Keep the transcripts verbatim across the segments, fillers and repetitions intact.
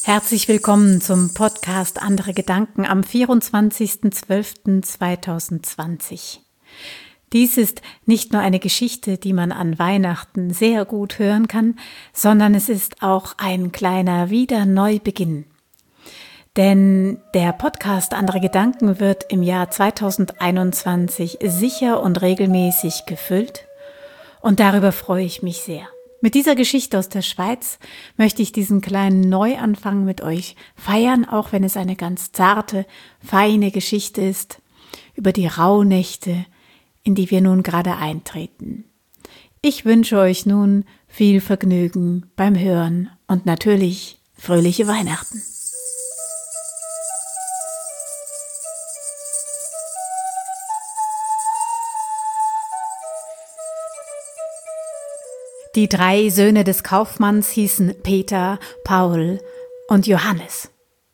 Herzlich willkommen zum Podcast Andere Gedanken am vierundzwanzigsten zwölften zweitausendzwanzig. Dies ist nicht nur eine Geschichte, die man an Weihnachten sehr gut hören kann, sondern es ist auch ein kleiner Wiederneubeginn. Denn der Podcast Andere Gedanken wird im Jahr zweitausendeinundzwanzig sicher und regelmäßig gefüllt und darüber freue ich mich sehr. Mit dieser Geschichte aus der Schweiz möchte ich diesen kleinen Neuanfang mit euch feiern, auch wenn es eine ganz zarte, feine Geschichte ist, über die Rauhnächte, in die wir nun gerade eintreten. Ich wünsche euch nun viel Vergnügen beim Hören und natürlich fröhliche Weihnachten. Die drei Söhne des Kaufmanns hießen Peter, Paul und Johannes.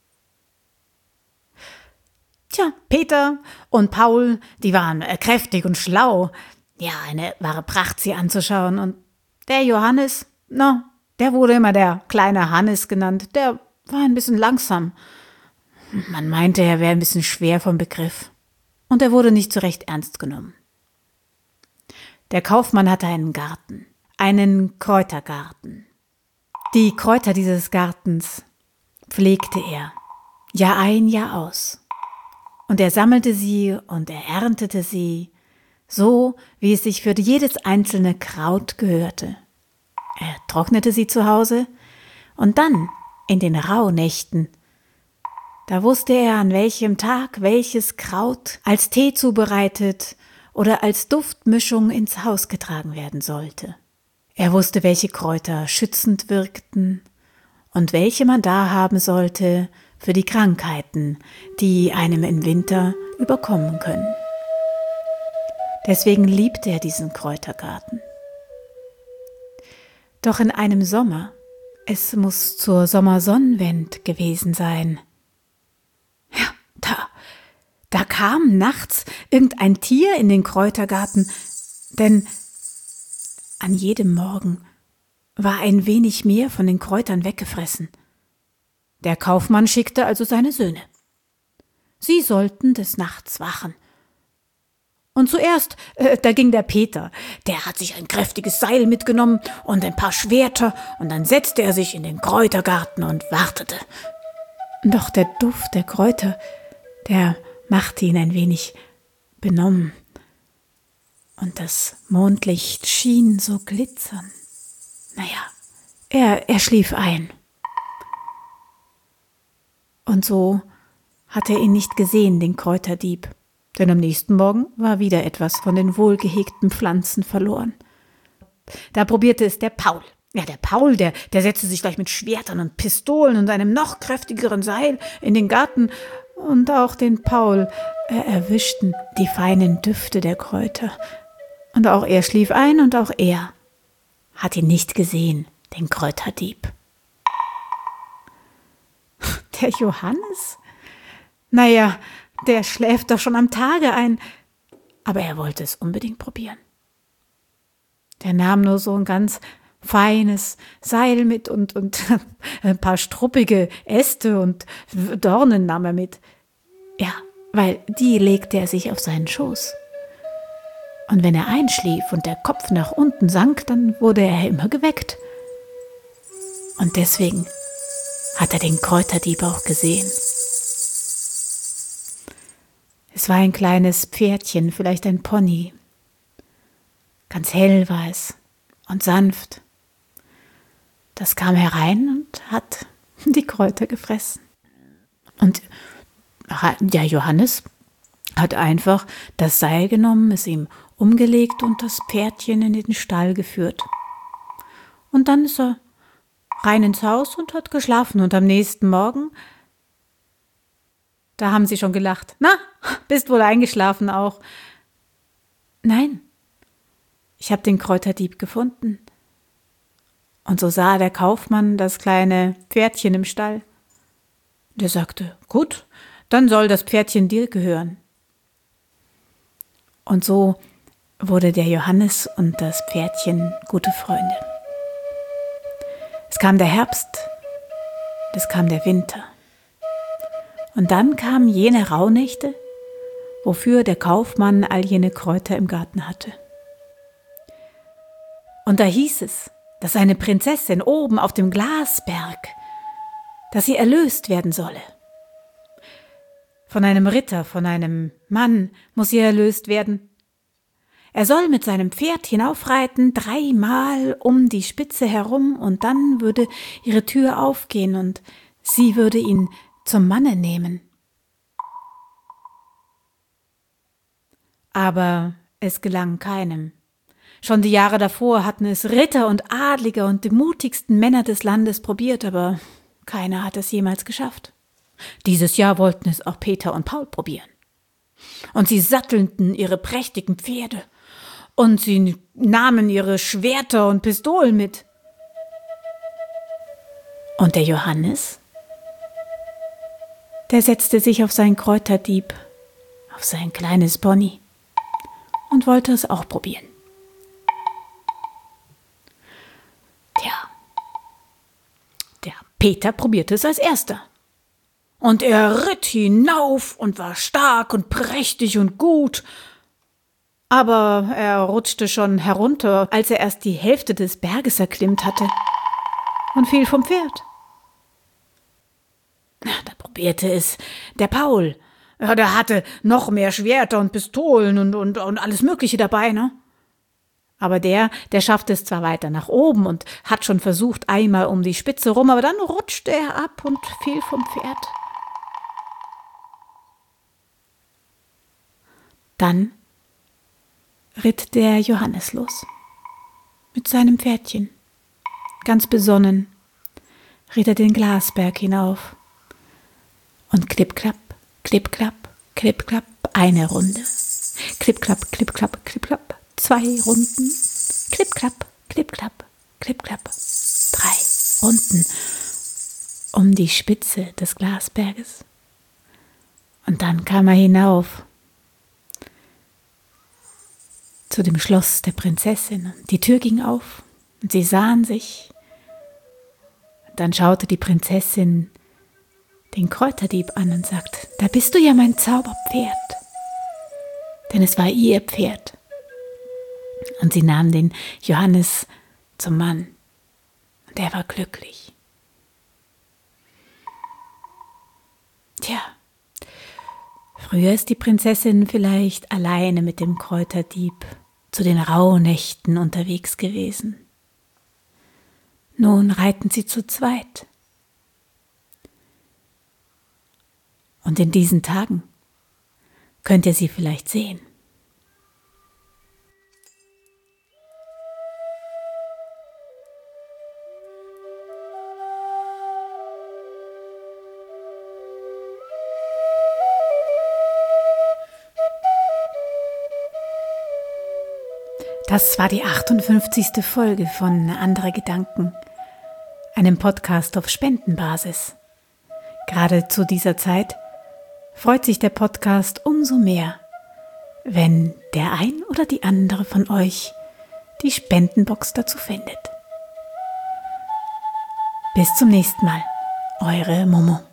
Tja, Peter und Paul, die waren kräftig und schlau. Ja, eine wahre Pracht, sie anzuschauen. Und der Johannes, na, der wurde immer der kleine Hannes genannt. Der war ein bisschen langsam. Man meinte, er wäre ein bisschen schwer vom Begriff. Und er wurde nicht so recht ernst genommen. Der Kaufmann hatte einen Garten. Einen Kräutergarten. Die Kräuter dieses Gartens pflegte er, Jahr ein, Jahr aus. Und er sammelte sie und er erntete sie, so wie es sich für jedes einzelne Kraut gehörte. Er trocknete sie zu Hause und dann, in den Rauhnächten, da wusste er, an welchem Tag welches Kraut als Tee zubereitet oder als Duftmischung ins Haus getragen werden sollte. Er wusste, welche Kräuter schützend wirkten und welche man da haben sollte für die Krankheiten, die einem im Winter überkommen können. Deswegen liebte er diesen Kräutergarten. Doch in einem Sommer, es muss zur Sommersonnenwend gewesen sein, ja, da, da kam nachts irgendein Tier in den Kräutergarten, denn an jedem Morgen war ein wenig mehr von den Kräutern weggefressen. Der Kaufmann schickte also seine Söhne. Sie sollten des Nachts wachen. Und zuerst, äh, da ging der Peter, der hat sich ein kräftiges Seil mitgenommen und ein paar Schwerter, und dann setzte er sich in den Kräutergarten und wartete. Doch der Duft der Kräuter, der machte ihn ein wenig benommen. Und das Mondlicht schien so glitzern. Naja, er, er schlief ein. Und so hatte er ihn nicht gesehen, den Kräuterdieb. Denn am nächsten Morgen war wieder etwas von den wohlgehegten Pflanzen verloren. Da probierte es der Paul. Ja, der Paul, der, der setzte sich gleich mit Schwertern und Pistolen und einem noch kräftigeren Seil in den Garten. Und auch den Paul äh, erwischten die feinen Düfte der Kräuter. Und auch er schlief ein und auch er hat ihn nicht gesehen, den Kräuterdieb. Der Johannes? Naja, der schläft doch schon am Tage ein, aber er wollte es unbedingt probieren. Der nahm nur so ein ganz feines Seil mit und, und ein paar struppige Äste und Dornen nahm er mit. Ja, weil die legte er sich auf seinen Schoß. Und wenn er einschlief und der Kopf nach unten sank, dann wurde er immer geweckt. Und deswegen hat er den Kräuterdieb auch gesehen. Es war ein kleines Pferdchen, vielleicht ein Pony. Ganz hell war es und sanft. Das kam herein und hat die Kräuter gefressen. Und der Johannes hat einfach das Seil genommen, es ihm umgelegt und das Pferdchen in den Stall geführt. Und dann ist er rein ins Haus und hat geschlafen. Und am nächsten Morgen, da haben sie schon gelacht. Na, bist wohl eingeschlafen auch. Nein, ich habe den Kräuterdieb gefunden. Und so sah der Kaufmann das kleine Pferdchen im Stall. Der sagte, gut, dann soll das Pferdchen dir gehören. Und so wurde der Johannes und das Pferdchen gute Freunde. Es kam der Herbst es kam der Winter. Und dann kamen jene Rauhnächte, wofür der Kaufmann all jene Kräuter im Garten hatte. Und da hieß es, dass eine Prinzessin oben auf dem Glasberg, dass sie erlöst werden solle. Von einem Ritter, von einem Mann muss sie erlöst werden. Er soll mit seinem Pferd hinaufreiten, dreimal um die Spitze herum, und dann würde ihre Tür aufgehen und sie würde ihn zum Manne nehmen. Aber es gelang keinem. Schon die Jahre davor hatten es Ritter und Adlige und die mutigsten Männer des Landes probiert, aber keiner hat es jemals geschafft. Dieses Jahr wollten es auch Peter und Paul probieren. Und sie sattelten ihre prächtigen Pferde und sie nahmen ihre Schwerter und Pistolen mit. Und der Johannes, der setzte sich auf seinen Kräuterdieb, auf sein kleines Pony und wollte es auch probieren. Tja, der Peter probierte es als erster. Und er ritt hinauf und war stark und prächtig und gut. Aber er rutschte schon herunter, als er erst die Hälfte des Berges erklimmt hatte, und fiel vom Pferd. Da probierte es der Paul. Ja, der hatte noch mehr Schwerter und Pistolen und, und, und alles Mögliche dabei, ne? Aber der, der schaffte es zwar weiter nach oben und hat schon versucht, einmal um die Spitze rum, aber dann rutschte er ab und fiel vom Pferd. Dann ritt der Johannes los, mit seinem Pferdchen. Ganz besonnen ritt er den Glasberg hinauf. Und klipp-klapp, klipp-klapp, klipp-klapp, eine Runde. Klipp-klapp, klipp-klapp, klipp-klapp, zwei Runden. Klipp-klapp, klipp-klapp, klipp-klapp, drei Runden um die Spitze des Glasberges. Und dann kam er hinauf zu dem Schloss der Prinzessin. Die Tür ging auf und sie sahen sich. Dann schaute die Prinzessin den Kräuterdieb an und sagt: Da bist du ja mein Zauberpferd. Denn es war ihr Pferd. Und sie nahm den Johannes zum Mann. Und er war glücklich. Tja, früher ist die Prinzessin vielleicht alleine mit dem Kräuterdieb zu den Rauhnächten unterwegs gewesen. Nun reiten sie zu zweit. Und in diesen Tagen könnt ihr sie vielleicht sehen. Das war die achtundfünfzigste Folge von Andere Gedanken, einem Podcast auf Spendenbasis. Gerade zu dieser Zeit freut sich der Podcast umso mehr, wenn der ein oder die andere von euch die Spendenbox dazu findet. Bis zum nächsten Mal, eure Momo.